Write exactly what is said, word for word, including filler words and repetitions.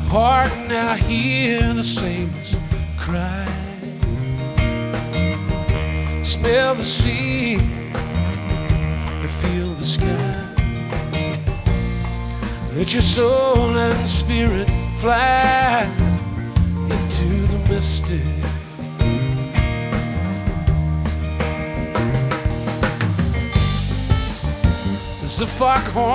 heart now hear the sailors cry. Smell the sea and feel the sky. Let your soul and spirit fly into the mystic. As the foghorn